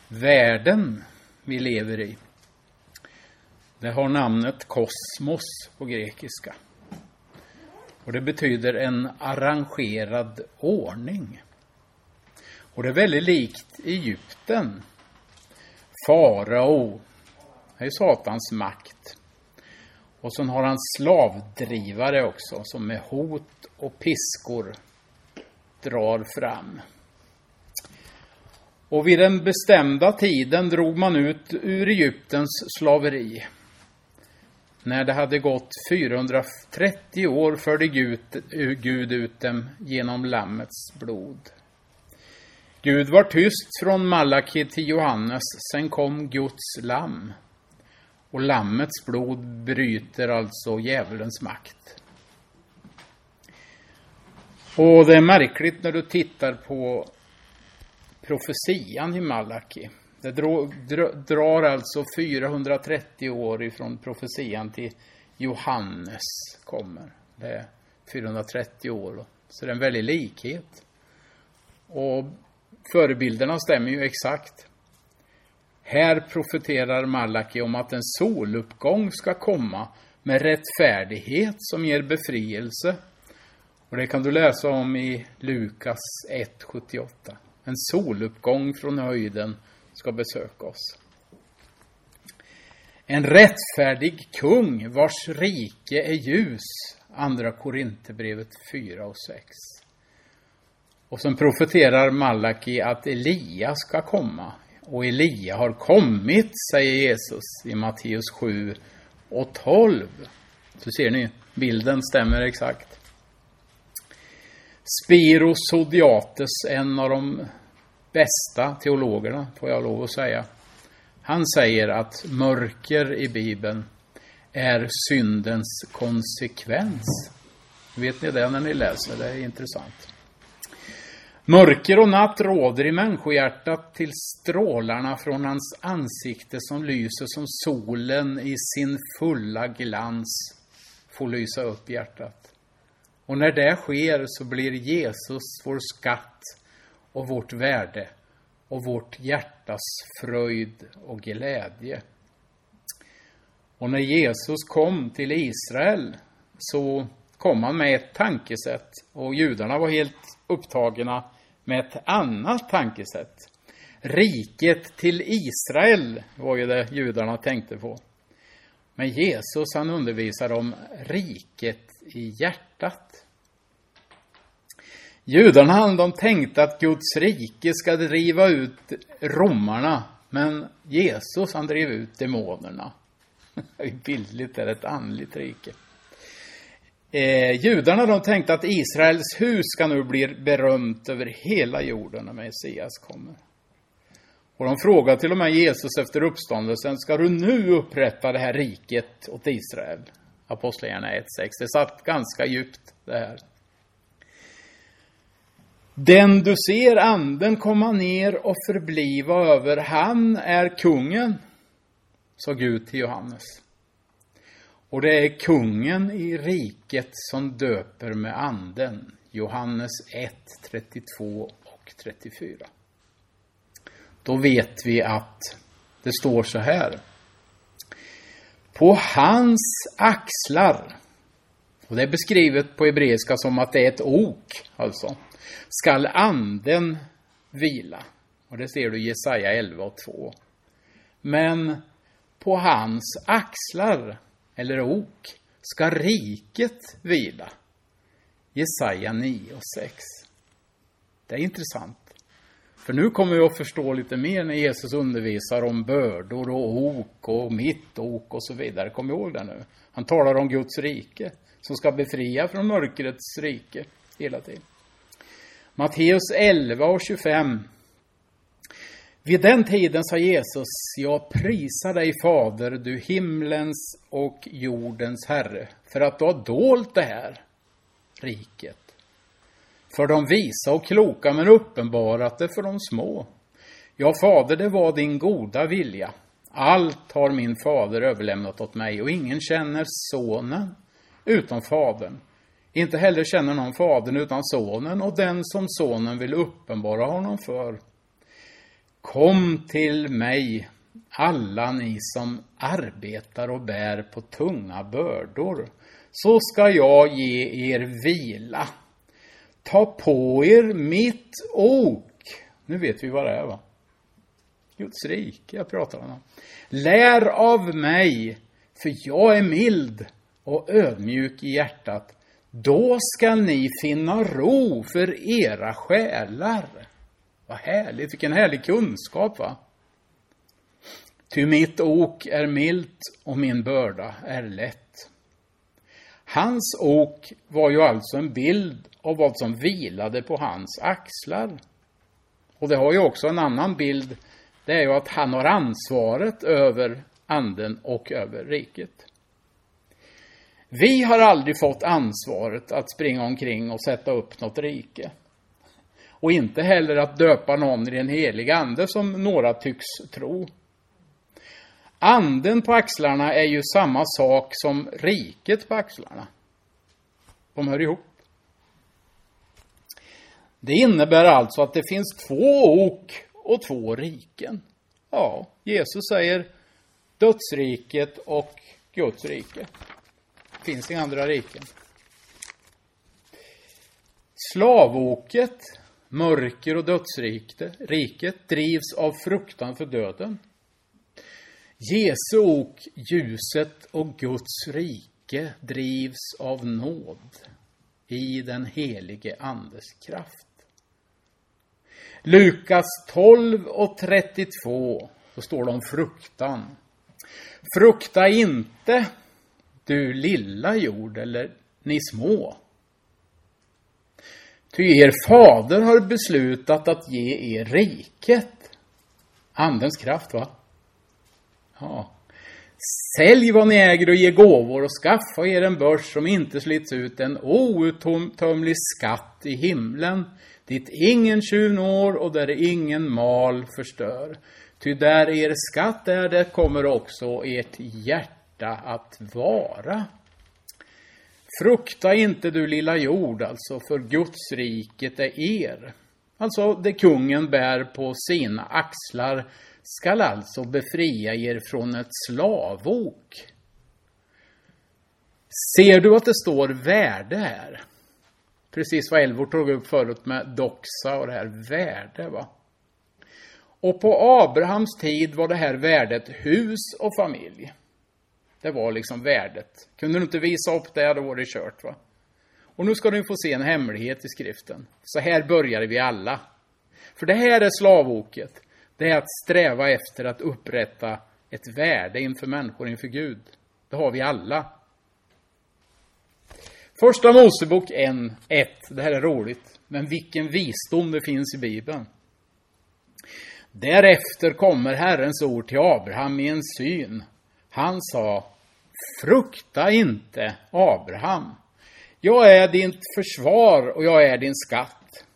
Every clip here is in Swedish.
Världen vi lever i, det har namnet kosmos på grekiska. Och det betyder en arrangerad ordning. Och det är väldigt likt Egypten. Farao är ju Satans makt. Och så har han slavdrivare också som med hot och piskor drar fram. Och vid den bestämda tiden drog man ut ur Egyptens slaveri. När det hade gått 430 år förde Gud ut dem genom lammets blod. Gud var tyst från Malaki till Johannes, sen kom Guds lamm. Och lammets blod bryter alltså djävulens makt. Och det är märkligt när du tittar på profetian i Malaki. Det drar alltså 430 år ifrån profetian till Johannes kommer. Det är 430 år. Så det är en väldig likhet. Och förebilderna stämmer ju exakt. Här profeterar Malaki om att en soluppgång ska komma med rättfärdighet som ger befrielse. Och det kan du läsa om i Lukas 1:78. En soluppgång från höjden ska besöka oss. En rättfärdig kung vars rike är ljus. Andra Korinthierbrevet 4:6. Och sen profeterar Malaki att Elia ska komma. Och Elia har kommit, säger Jesus i Matteus 7:12. Så ser ni, bilden stämmer exakt. Spiros Zodiates, en av de bästa teologerna, får jag lov att säga. Han säger att mörker i Bibeln är syndens konsekvens. Vet ni det när ni läser? Det är intressant. Mörker och natt råder i människohjärtat till strålarna från hans ansikte som lyser som solen i sin fulla glans får lysa upp hjärtat. Och när det sker så blir Jesus vår skatt och vårt värde och vårt hjärtas fröjd och glädje. Och när Jesus kom till Israel så kom han med ett tankesätt och judarna var helt upptagna med ett annat tankesätt. Riket till Israel var ju det judarna tänkte på. Men Jesus han undervisar om riket i hjärtat. Judarna de tänkte att Guds rike ska driva ut romarna. Men Jesus han drev ut demonerna. Bildligt är det ett andligt rike. Judarna de tänkte att Israels hus ska nu bli berömt över hela jorden när Messias kommer. Och de frågar till och med Jesus efter uppståndelsen, ska du nu upprätta det här riket åt Israel? Apostlagärningarna 1:6. Det satt ganska djupt det här. Den du ser anden komma ner och förbliva över, han är kungen, sa Gud till Johannes. Och det är kungen i riket som döper med anden. Johannes 1:32 och 34. Då vet vi att det står så här. På hans axlar, och det är beskrivet på hebreiska som att det är ett ok, alltså, skall anden vila. Och det ser du i Jesaja 11:2. Men på hans axlar, eller ok, ska riket vila. Jesaja 9:6. Det är intressant. För nu kommer vi att förstå lite mer när Jesus undervisar om bördor och ok och mitt ok och så vidare. Kom ihåg det nu. Han talar om Guds rike som ska befria från mörkrets rike hela tiden. Matteus 11:25. Vid den tiden sa Jesus, jag prisar dig fader, du himlens och jordens herre, för att du har dolt det här riket. För de visa och kloka, men uppenbarat det för de små. Ja, fader, det var din goda vilja. Allt har min fader överlämnat åt mig, och ingen känner sonen utom fadern. Inte heller känner någon fadern utan sonen, och den som sonen vill uppenbara honom för. Kom till mig, alla ni som arbetar och bär på tunga bördor, så ska jag ge er vila. Ta på er mitt ok. Nu vet vi vad det är, va? Guds rike jag pratar om. Lär av mig, för jag är mild och ödmjuk i hjärtat. Då ska ni finna ro för era själar. Vad härligt, vilken härlig kunskap, va? Ty mitt ok är milt och min börda är lätt. Hans ok var ju alltså en bild av vad som vilade på hans axlar. Och det har ju också en annan bild. Det är ju att han har ansvaret över anden och över riket. Vi har aldrig fått ansvaret att springa omkring och sätta upp något rike. Och inte heller att döpa någon i den heliga ande som några tycks tro. Anden på axlarna är ju samma sak som riket på axlarna. De hör ihop. Det innebär alltså att det finns 2 ok och 2 riken. Ja, Jesus säger dödsriket och Guds rike. Det finns inga andra riken. Slavoket, mörker och dödsriket drivs av fruktan för döden. Jesu ok, ljuset och Guds rike drivs av nåd i den helige andes kraft. Lukas 12:32, så står det om fruktan. Frukta inte, du lilla jord, eller ni små. Ty er fader har beslutat att ge er riket. Andens kraft, va? Ja. Sälj vad ni äger och ge gåvor och skaffa er en börs som inte slits ut, en outtömlig skatt i himlen, dit ingen tjuv når och där ingen mal förstör. Ty där er skatt är, det kommer också ert hjärta att vara. Frukta inte du lilla jord, alltså, för Guds riket är er. Alltså det kungen bär på sina axlar skall alltså befria er från ett slavok. Ser du att det står värde här? Precis vad Elvor tog upp förut med doxa och det här värde, va? Och på Abrahams tid var det här värdet hus och familj. Det var liksom värdet. Kunde du inte visa upp det, då var det kört, va? Och nu ska du få se en hemlighet i skriften. Så här började vi alla. För det här är slavoket. Det är att sträva efter att upprätta ett värde inför människor, inför Gud. Det har vi alla. Första Mosebok 1. Det här är roligt. Men vilken visdom det finns i Bibeln. Därefter kommer Herrens ord till Abraham i en syn. Han sa: frukta inte, Abraham. Jag är ditt försvar och jag är din skatt.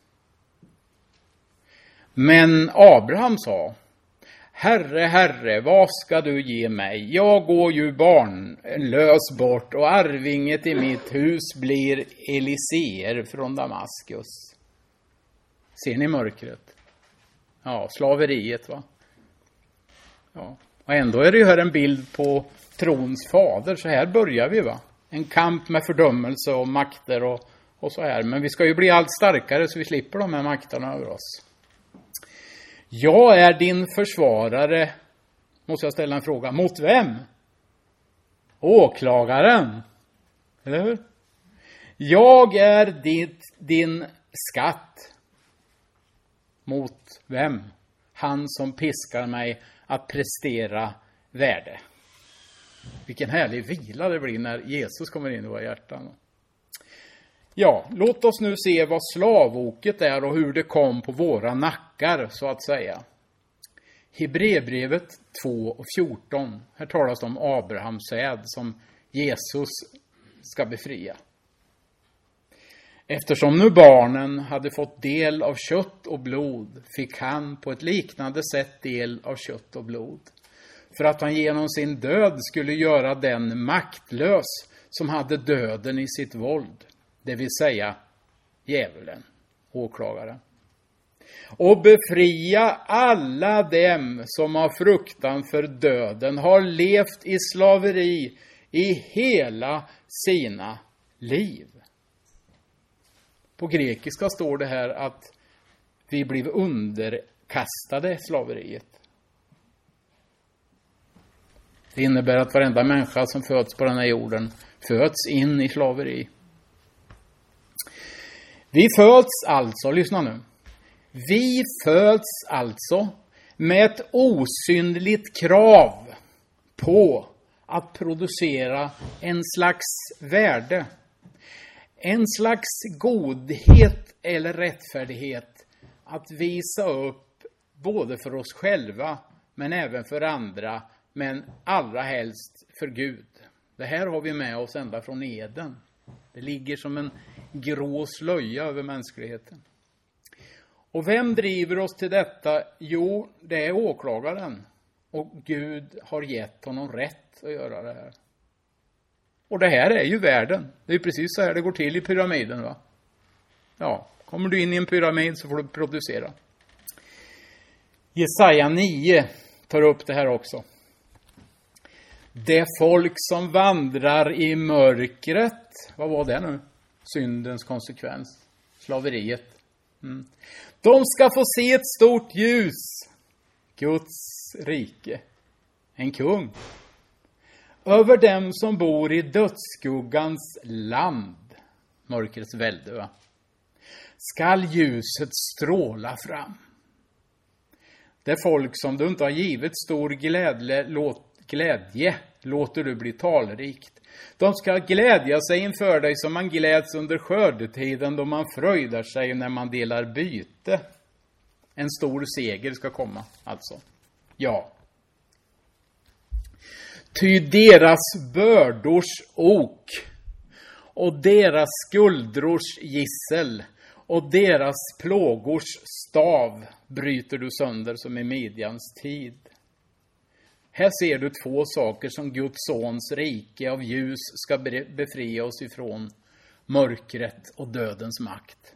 Men Abraham sa: Herre, Herre, vad ska du ge mig? Jag går ju barnlös bort och arvinget i mitt hus blir Eliseer från Damaskus. Ser ni mörkret? Ja, slaveriet, va? Ja. Och ändå är det ju här en bild på trons fader. Så här börjar vi, va? En kamp med fördömelse och makter och så här. Men vi ska ju bli allt starkare så vi slipper de här makterna över oss. Jag är din försvarare. Måste jag ställa en fråga. Mot vem? Åklagaren. Eller hur? Jag är din skatt. Mot vem? Han som piskar mig att prestera värde. Vilken härlig vila det blir när Jesus kommer in i våra hjärtan. Ja, låt oss nu se vad slavoket är och hur det kom på våra nackar, så att säga. Hebreerbrevet 2:14. Här talas det om Abrahams säd som Jesus ska befria. Eftersom nu barnen hade fått del av kött och blod, fick han på ett liknande sätt del av kött och blod. För att han genom sin död skulle göra den maktlös som hade döden i sitt våld. Det vill säga djävulen, åklagaren. och befria alla dem som av fruktan för döden har levt i slaveri i hela sina liv. På grekiska står det här att vi blev underkastade slaveriet. Det innebär att varenda människa som föds på den här jorden föds in i slaveri. Vi föds alltså, lyssna nu. Vi föds alltså med ett osynligt krav på att producera en slags värde. En slags godhet eller rättfärdighet att visa upp både för oss själva men även för andra, men allra helst för Gud. Det här har vi med oss ända från Eden. Det ligger som en grå slöja över mänskligheten. Och vem driver oss till detta? Jo, det är åklagaren. Och Gud har gett honom rätt att göra det här. Och det här är ju världen. Det är precis så här det går till i pyramiden, va? Ja, kommer du in i en pyramid så får du producera. Jesaja 9 tar upp det här också. Det folk som vandrar i mörkret, vad var det nu? Syndens konsekvens, slaveriet. De ska få se ett stort ljus, Guds rike, en kung. Över dem som bor i dödsskuggans land, mörkrets välde, va? Skall ljuset stråla fram. Det folk som du inte har givit stor glädje låter du bli talrikt. De ska glädja sig inför dig som man gläds under skördetiden, då man fröjdar sig när man delar byte. En stor seger ska komma, alltså. Ja. Ty deras bördors ok och deras skuldrors gissel och deras plågors stav bryter du sönder som i Midjans tid. Här ser du två saker som Guds sons rike av ljus ska befria oss ifrån: mörkret och dödens makt.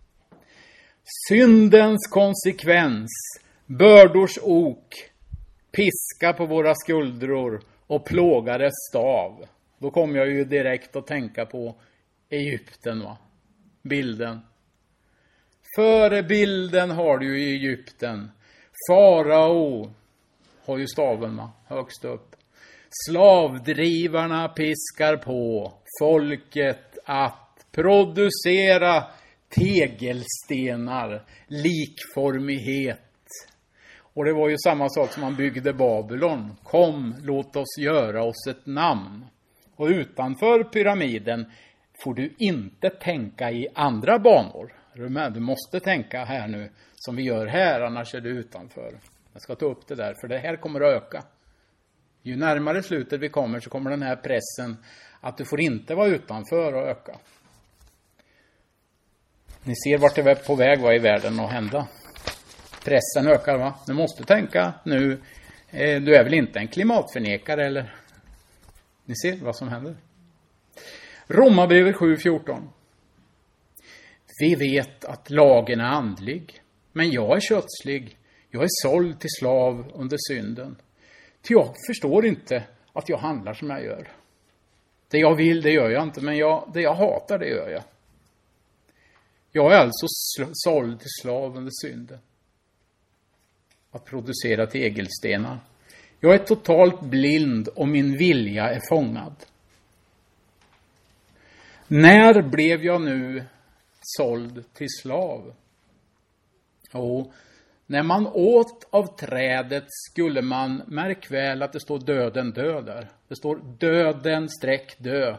Syndens konsekvens, bördors ok, piska på våra skuldror och plågares stav. Då kommer jag ju direkt att tänka på Egypten, va? Bilden. Före bilden har du ju Egypten. Farao har ju staven, va? Högst upp. Slavdrivarna piskar på folket att producera tegelstenar, likformighet. Och det var ju samma sak som man byggde Babylon. Kom, låt oss göra oss ett namn. Och utanför pyramiden får du inte tänka i andra banor. Du måste tänka här nu som vi gör här, annars är du utanför. Jag ska ta upp det där, för det här kommer att öka. Ju närmare slutet vi kommer så kommer den här pressen att du får inte vara utanför och öka. Ni ser vart det är på väg i världen att hända. Pressen ökar, va? Du måste tänka nu. Du är väl inte en klimatförnekare, eller? Ni ser vad som händer. Romarbrevet 7:14. Vi vet att lagen är andlig, men jag är kötslig. Jag är såld till slav under synden. Ty jag förstår inte att jag handlar som jag gör. Det jag vill, det gör jag inte, men det jag hatar, det gör jag. Jag är alltså såld till slav under synden. Att producera tegelstenar. Jag är totalt blind och min vilja är fångad. När blev jag nu såld till slav? Och när man åt av trädet skulle man, märk väl att det står döden dö där. Det står döden dö.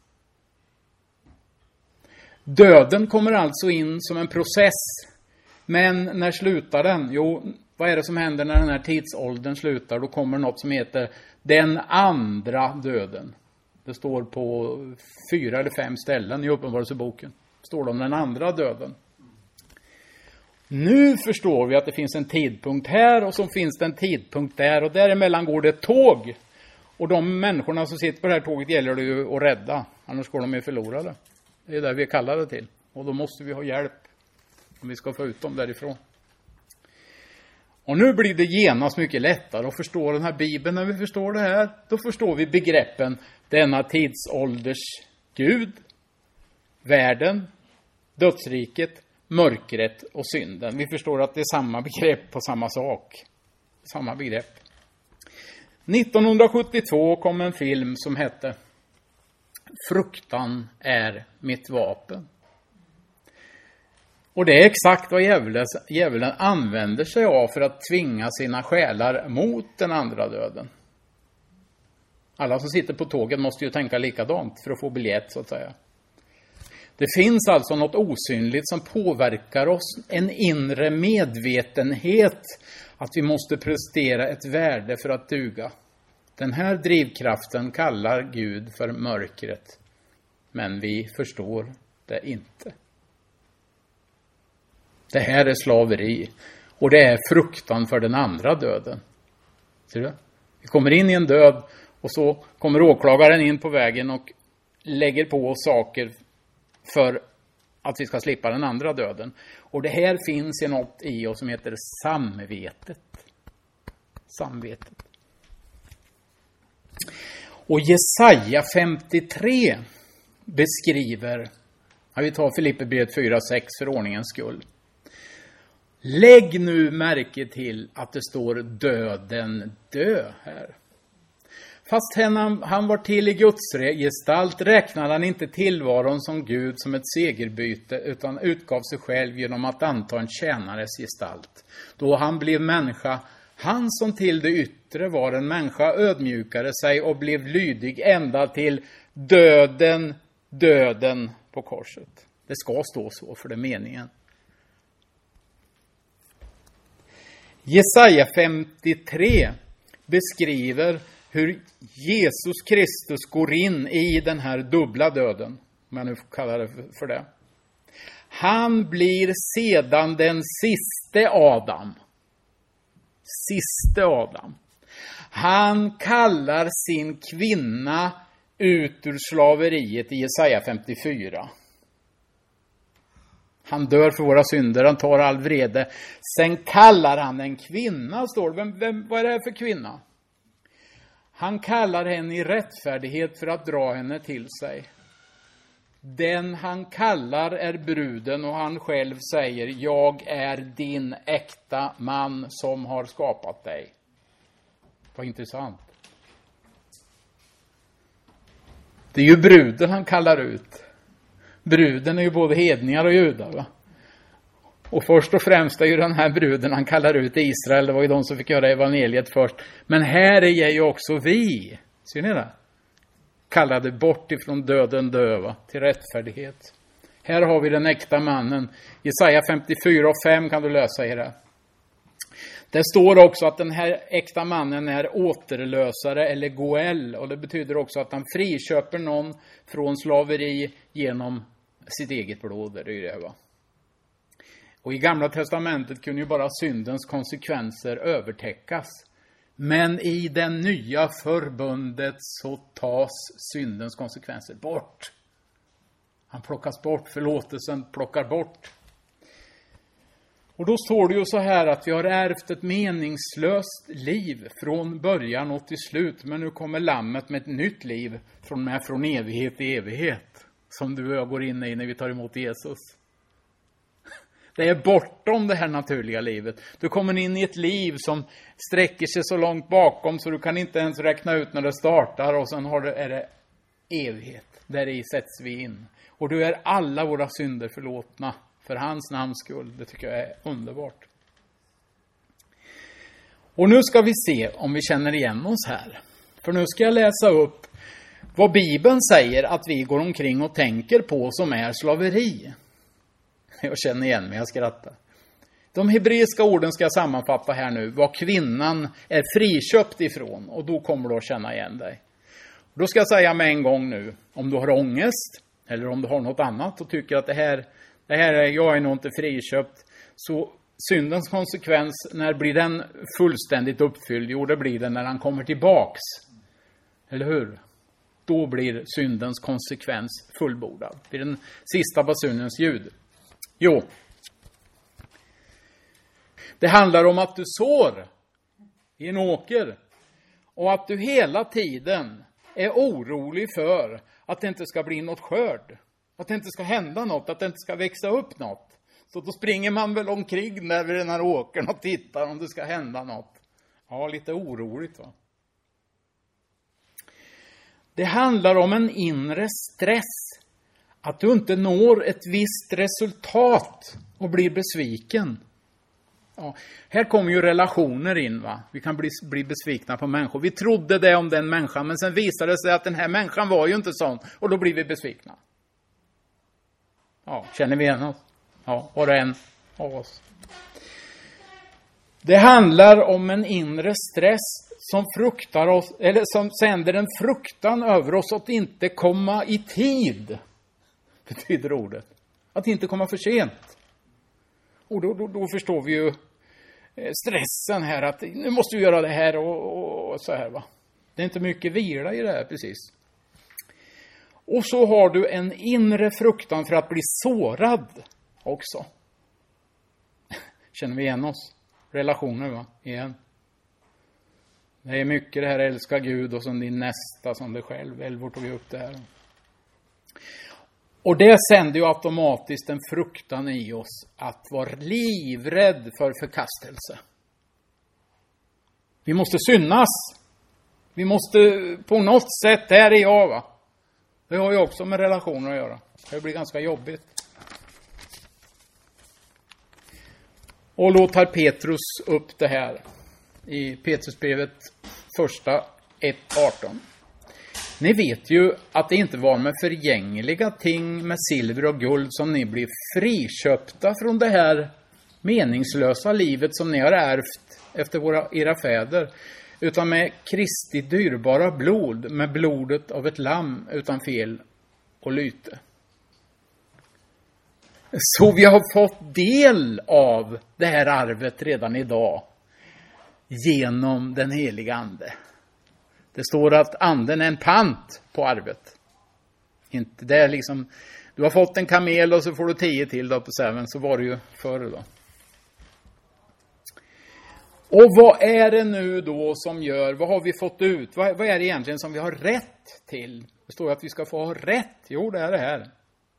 Döden kommer alltså in som en process. Men när slutar den? Jo, vad är det som händer när den här tidsåldern slutar? Då kommer något som heter den andra döden. Det står på 4 eller 5 ställen i Uppenbarelseboken. Står det om den andra döden. Nu förstår vi att det finns en tidpunkt här och så finns det en tidpunkt där. Och däremellan går det ett tåg. Och de människorna som sitter på det här tåget gäller det ju att rädda. Annars går de ju förlorade. Det är där vi är kallade till. Och då måste vi ha hjälp om vi ska få ut dem därifrån. Och nu blir det genast mycket lättare att förstå den här Bibeln när vi förstår det här. Då förstår vi begreppen denna tidsålders Gud, världen, dödsriket, mörkret och synden. Vi förstår att det är samma begrepp på samma sak. Samma begrepp. 1972 kom en film som hette Fruktan är mitt vapen. Och det är exakt vad djävulen använder sig av för att tvinga sina själar mot den andra döden. Alla som sitter på tåget måste ju tänka likadant för att få biljett så att säga. Det finns alltså något osynligt som påverkar oss, en inre medvetenhet att vi måste prestera ett värde för att duga. Den här drivkraften kallar Gud för mörkret, men vi förstår det inte. Det här är slaveri och det är fruktan för den andra döden. Ser du? Vi kommer in i en död och så kommer åklagaren in på vägen och lägger på oss saker för att vi ska slippa den andra döden. Och det här finns ju något i oss som heter samvetet. Samvetet. Och Jesaja 53 beskriver, vi tar Filipperbrevet 4:6 för ordningens skull. Lägg nu märke till att det står döden dö här. Fast han var till i Guds gestalt räknade han inte tillvaron som Gud som ett segerbyte utan utgav sig själv genom att anta en tjänares gestalt. Då han blev människa, han som till det yttre var en människa ödmjukade sig och blev lydig ända till döden på korset. Det ska stå så för det är meningen. Jesaja 53 beskriver hur Jesus Kristus går in i den här dubbla döden, om jag nu kallar det för det. Han blir sedan den siste Adam. Siste Adam. Han kallar sin kvinna ut ur slaveriet i Jesaja 54. Han dör för våra synder, han tar all vrede. Sen kallar han en kvinna, står det. Vad är det här för kvinna? Han kallar henne i rättfärdighet för att dra henne till sig. Den han kallar är bruden och han själv säger, jag är din äkta man som har skapat dig. Vad intressant. Det är ju bruden han kallar ut. Bruden är ju både hedningar och judar, va? Och först och främst är ju den här bruden han kallar ut Israel. Det var ju de som fick göra evangeliet först. Men här är ju också vi. Ser ni det? Kallade bort ifrån döden döva till rättfärdighet. Här har vi den äkta mannen. Jesaja 54:5 kan du läsa i det. Det står också att den här äkta mannen är återlösare eller goel. Och det betyder också att han friköper någon från slaveri genom sitt eget blod. Det är ju det, va? Och i Gamla testamentet kunde ju bara syndens konsekvenser övertäckas. Men i den nya förbundet så tas syndens konsekvenser bort. Han plockas bort, förlåtelsen plockar bort. Och då står det ju så här att vi har ärvt ett meningslöst liv från början och till slut. Men nu kommer lammet med ett nytt liv från evighet till evighet. Som du och jag går in i när vi tar emot Jesus. Det är bortom det här naturliga livet. Du kommer in i ett liv som sträcker sig så långt bakom så du kan inte ens räkna ut när det startar. Och sen är det evighet. Där i sätts vi in. Och du är alla våra synder förlåtna. För hans namns skull. Det tycker jag är underbart. Och nu ska vi se om vi känner igen oss här. För nu ska jag läsa upp vad Bibeln säger att vi går omkring och tänker på som är slaveri. Jag känner igen mig, jag skrattar. De hebreiska orden ska jag sammanfatta här nu. Vad kvinnan är friköpt ifrån. Och då kommer du att känna igen dig. Då ska jag säga med en gång nu. Om du har ångest. Eller om du har något annat. Och tycker att det här jag är nog inte friköpt. Så syndens konsekvens. När blir den fullständigt uppfylld? Jo, det blir den när han kommer tillbaks. Eller hur? Då blir syndens konsekvens fullbordad. Det är den sista basunens ljud. Jo. Det handlar om att du sår i en åker. Och att du hela tiden är orolig för att det inte ska bli något skörd. Att det inte ska hända något, att det inte ska växa upp något. Så då springer man väl omkring där vid den här åkern och tittar om det ska hända något. Ja, lite oroligt va. Det handlar om en inre stress. Att du inte når ett visst resultat och blir besviken. Ja, här kommer ju relationer in va. Vi kan bli besvikna på människor. Vi trodde det om den människan, men sen visade det sig att den här människan var ju inte sån. Och då blir vi besvikna. Ja, känner vi igen oss? Ja, var och en av oss. Det handlar om en inre stress som fruktar oss, eller som sänder en fruktan över oss att inte komma i tid. Betyder ordet. Att inte komma för sent. Och då förstår vi ju stressen här, att nu måste vi göra det här och så här va. Det är inte mycket vila i det här precis. Och så har du en inre fruktan för att bli sårad också. Känner vi igen oss? Relationer va? Igen. Det är mycket det här älska Gud och som din nästa som dig själv. Elvor tog vi upp det här. Och det sänder ju automatiskt en fruktan i oss att vara livrädd för förkastelse. Vi måste synas. Vi måste på något sätt, där är jag va. Det har ju också med relationer att göra. Det blir ganska jobbigt. Och låter Petrus upp det här i Petrusbrevet första 1:18. Ni vet ju att det inte var med förgängliga ting med silver och guld som ni blev friköpta från det här meningslösa livet som ni har ärvt efter era fäder, utan med Kristi dyrbara blod, med blodet av ett lamm utan fel och lyte. Så vi har fått del av det här arvet redan idag genom den heliga ande. Det står att anden är en pant på arvet. Inte det liksom, du har fått en kamel och så får du 10 till då på säven, så var det ju förr då. Och vad är det nu då som gör, vad har vi fått ut? Vad är det egentligen som vi har rätt till? Det står att vi ska få ha rätt. Jo, det är det här.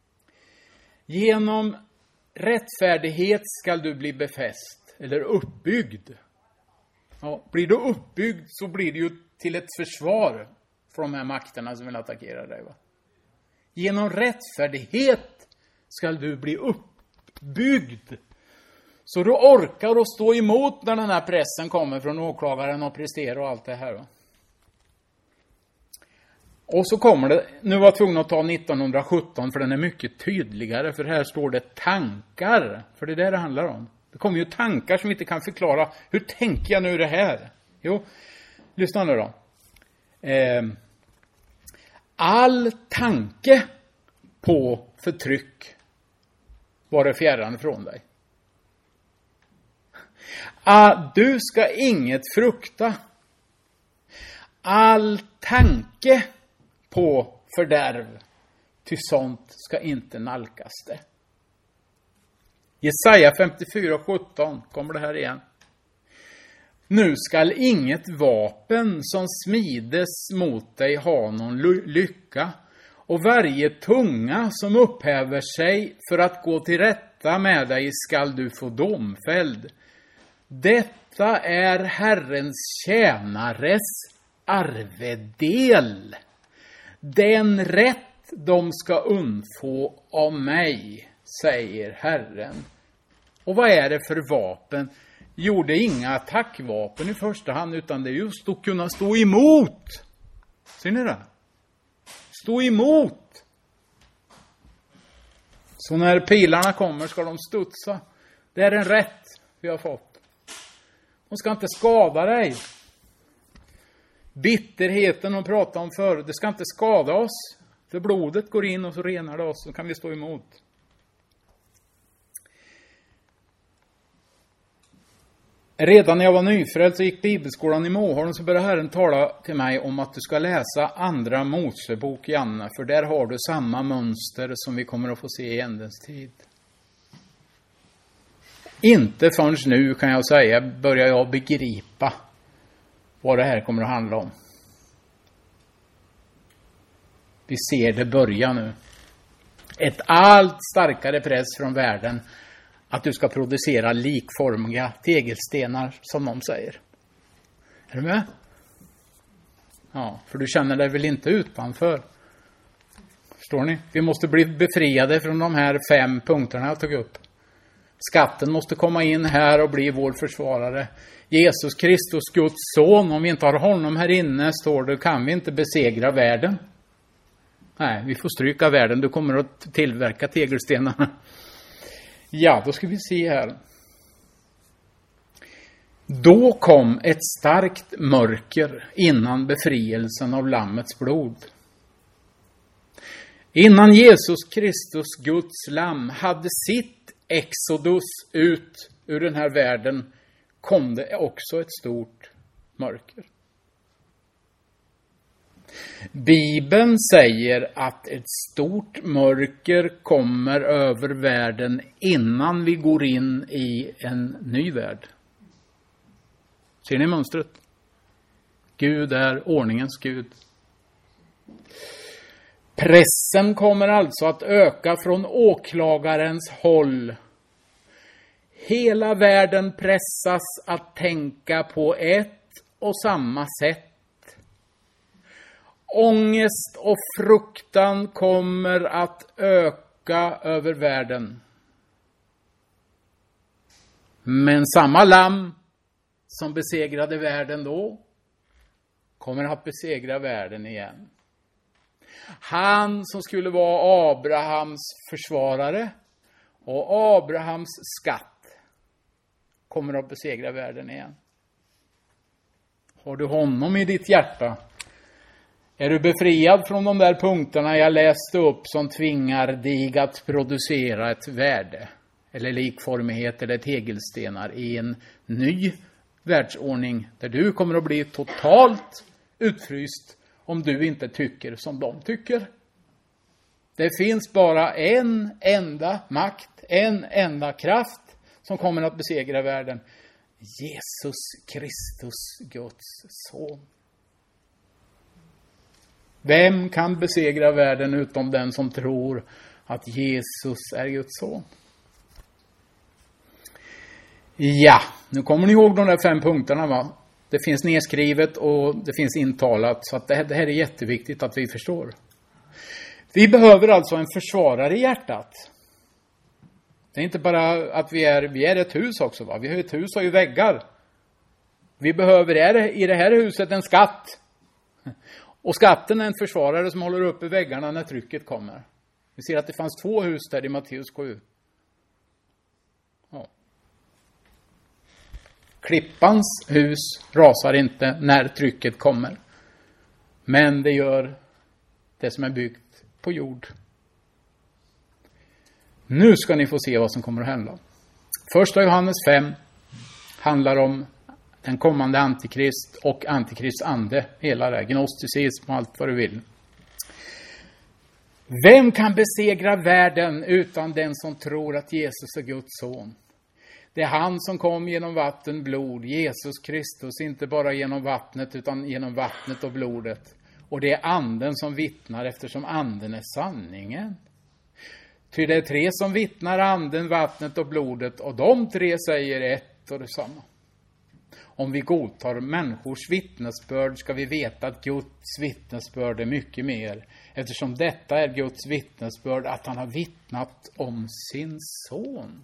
Genom rättfärdighet ska du bli befäst eller uppbyggd. Ja, blir du uppbyggd så blir det ju till ett försvar för de här makterna som vill attackera dig va. Genom rättfärdighet ska du bli uppbyggd. Så du orkar att stå emot när den här pressen kommer från åklagaren och prestera och allt det här va. Och så kommer det, nu var jag tvungen att ta 1917 för den är mycket tydligare, för här står det tankar, för det är det handlar om. Det kommer ju tankar som inte kan förklara, hur tänker jag nu det här? Jo, lyssna nu då. All tanke på förtryck var det fjärran från dig. Du ska inget frukta. All tanke på fördärv, ty sånt ska inte nalkas det. Jesaja 54:17 kommer det här igen. Nu skall inget vapen som smides mot dig ha någon lycka, och varje tunga som upphäver sig för att gå till rätta med dig skall du få domfälld. Detta är Herrens tjänares arvedel. Den rätt de ska undfå av mig, säger Herren. Och vad är det för vapen? Jo, det är inga attackvapen i första hand, utan det är just att kunna stå emot. Ser ni det? Stå emot. Så när pilarna kommer ska de studsa. Det är en rätt vi har fått. De ska inte skada dig. Bitterheten de pratade om förut, det ska inte skada oss. För blodet går in och så renar det oss, så kan vi stå emot. Redan när jag var nyfrälst så gick bibelskolan i Moholm, så började Herren tala till mig om att du ska läsa andra Mosebok, Janne. För där har du samma mönster som vi kommer att få se i ändens tid. Inte förrän nu, kan jag säga, börjar jag begripa vad det här kommer att handla om. Vi ser det börja nu. Ett allt starkare press från världen att du ska producera likformiga tegelstenar, som de säger. Är du med? Ja, för du känner dig väl inte utanför. Förstår ni? Vi måste bli befriade från de här 5 punkterna jag tog upp. Skatten måste komma in här och bli vår försvarare. Jesus Kristus, Guds son, om vi inte har honom här inne, står det, kan vi inte besegra världen. Nej, vi får stryka världen. Du kommer att tillverka tegelstenarna. Ja, då ska vi se här. Då kom ett starkt mörker innan befrielsen av lammets blod. Innan Jesus Kristus, Guds lamm, hade sitt exodus ut ur den här världen, kom det också ett stort mörker. Bibeln säger att ett stort mörker kommer över världen innan vi går in i en ny värld. Ser ni mönstret? Gud är ordningens Gud. Pressen kommer alltså att öka från åklagarens håll. Hela världen pressas att tänka på ett och samma sätt. Ångest och fruktan kommer att öka över världen. Men samma lamm som besegrade världen då kommer att besegra världen igen. Han som skulle vara Abrahams försvarare och Abrahams skatt kommer att besegra världen igen. Har du honom i ditt hjärta? Är du befriad från de där punkterna jag läste upp som tvingar dig att producera ett värde eller likformighet eller tegelstenar i en ny världsordning där du kommer att bli totalt utfryst om du inte tycker som de tycker? Det finns bara en enda makt, en enda kraft som kommer att besegra världen. Jesus Kristus, Guds son. Vem kan besegra världen utom den som tror att Jesus är Guds son? Ja, nu kommer ni ihåg de där 5 punkterna, va? Det finns nedskrivet och det finns intalat, så att det här är jätteviktigt att vi förstår. Vi behöver alltså en försvarare i hjärtat. Det är inte bara att vi är ett hus också, va? Vi har ett hus och ju väggar. Vi behöver i det här huset en skatt. Och skatten är en försvarare som håller uppe väggarna när trycket kommer. Vi ser att det fanns 2 hus där i Matteus 7. Ja. Klippans hus rasar inte när trycket kommer. Men det gör det som är byggt på jord. Nu ska ni få se vad som kommer att hända. Första Johannes 5 handlar om den kommande antikrist och antikrist ande. Hela det, gnosticism och allt vad du vill. Vem kan besegra världen utan den som tror att Jesus är Guds son? Det är han som kom genom vatten, blod. Jesus Kristus, inte bara genom vattnet utan genom vattnet och blodet. Och det är anden som vittnar, eftersom anden är sanningen. Ty det är 3 som vittnar, anden, vattnet och blodet. Och de 3 säger ett och detsamma. Om vi godtar människors vittnesbörd ska vi veta att Guds vittnesbörd är mycket mer. Eftersom detta är Guds vittnesbörd, att han har vittnat om sin son.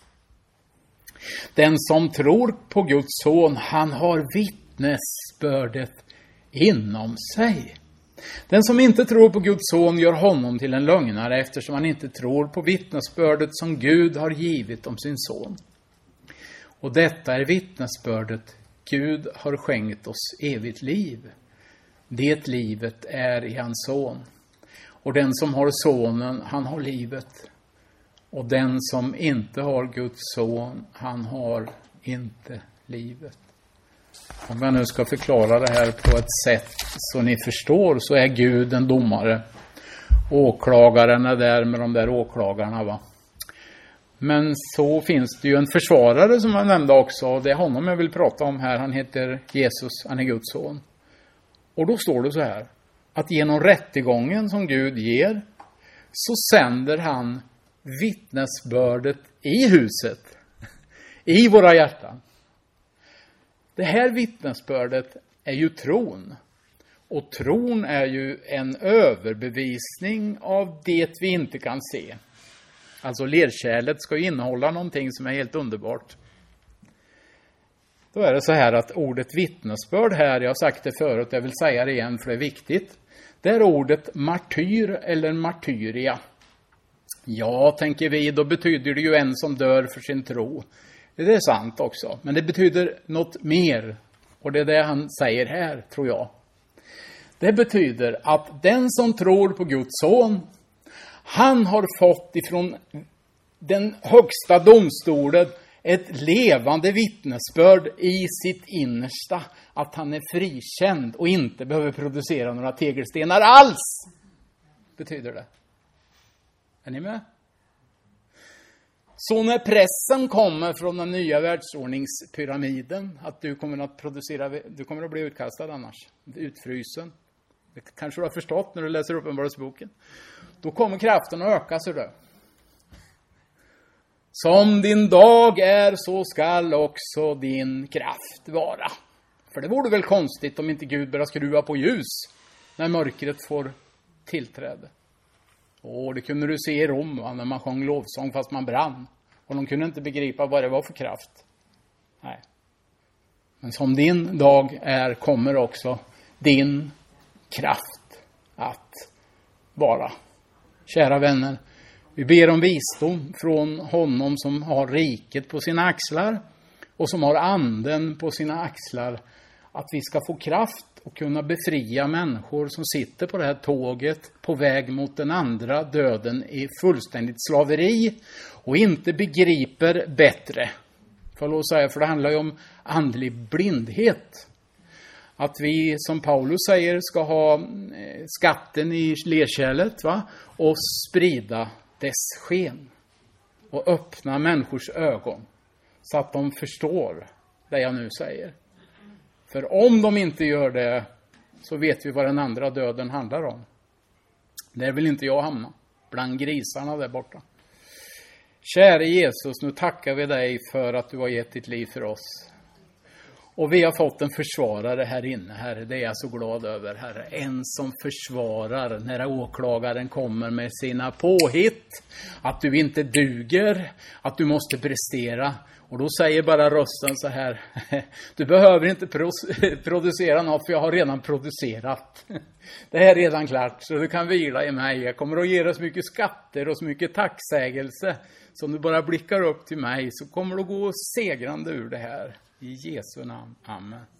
Den som tror på Guds son, han har vittnesbördet inom sig. Den som inte tror på Guds son gör honom till en lögnare, eftersom han inte tror på vittnesbördet som Gud har givit om sin son. Och detta är vittnesbördet: Gud har skänkt oss evigt liv. Det livet är i hans son. Och den som har sonen, han har livet. Och den som inte har Guds son, han har inte livet. Om jag nu ska förklara det här på ett sätt så ni förstår, så är Gud en domare. Åklagaren är där med de där åklagarna, va? Men så finns det ju en försvarare som jag nämnde också. Och det är honom jag vill prata om här. Han heter Jesus, han är Guds son. Och då står det så här. Att genom rättegången som Gud ger så sänder han vittnesbördet i huset. I våra hjärtan. Det här vittnesbördet är ju tron. Och tron är ju en överbevisning av det vi inte kan se. Alltså lerkärlet ska ju innehålla någonting som är helt underbart. Då är det så här att ordet vittnesbörd här, jag har sagt det förut, jag vill säga det igen för det är viktigt. Det är ordet martyr eller martyria. Ja, tänker vi, då betyder det ju en som dör för sin tro. Det är sant också, men det betyder något mer. Och det är det han säger här, tror jag. Det betyder att den som tror på Guds son, han har fått ifrån den högsta domstolen ett levande vittnesbörd i sitt innersta. Att han är frikänd och inte behöver producera några tegelstenar alls. Betyder det. Är ni med? Så när pressen kommer från den nya världsordningspyramiden, att du kommer att bli utkastad annars, utfrysen. Det kanske du har förstått när du läser Uppenbarelseboken. Då kommer kraften att öka, så det. Som din dag är, så skall också din kraft vara. För det vore väl konstigt om inte Gud börjar skruva på ljus när mörkret får tillträde. Och det kunde du se i Rom, när man sjöng lovsång fast man brann. Och de kunde inte begripa vad det var för kraft. Nej. Men som din dag är, kommer också din kraft att vara. Kära vänner, vi ber om visdom från honom som har riket på sina axlar och som har anden på sina axlar. Att vi ska få kraft och kunna befria människor som sitter på det här tåget på väg mot den andra döden i fullständigt slaveri och inte begriper bättre. För det handlar ju om andlig blindhet. Att vi, som Paulus säger, ska ha skatten i lerkärlet, och sprida dess sken. Och öppna människors ögon så att de förstår det jag nu säger. För om de inte gör det, så vet vi vad den andra döden handlar om. Där vill inte jag hamna, bland grisarna där borta. Käre Jesus, nu tackar vi dig för att du har gett ditt liv för oss. Och vi har fått en försvarare här inne, Herre. Det är jag så glad över, Herre. En som försvarar när åklagaren kommer med sina påhitt. Att du inte duger, att du måste prestera. Och då säger bara rösten så här: du behöver inte producera något, för jag har redan producerat. Det här är redan klart, så du kan vila i mig. Jag kommer att ge dig så mycket skatter och så mycket tacksägelse. Så om du bara blickar upp till mig, så kommer du gå segrande ur det här. I Jesu namn. Amen.